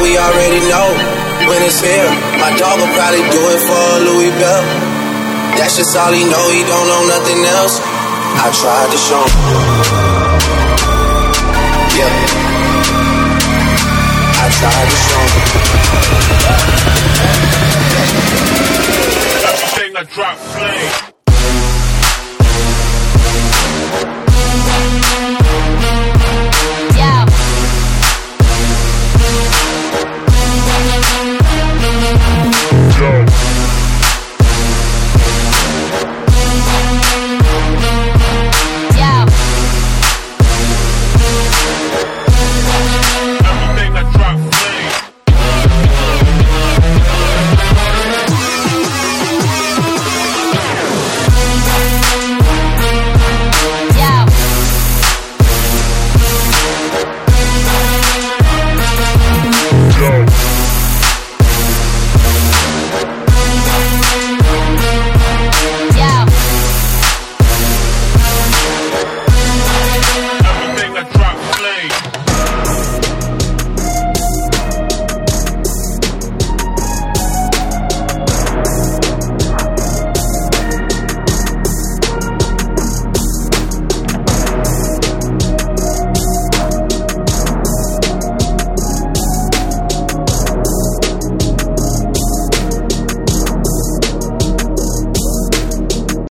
we already know. When it's here, my dog will probably do it for a Louis Bell. That's just all he know, he don't know nothing else. I tried to show him. Yeah, I tried to show him. Everything I drop, play.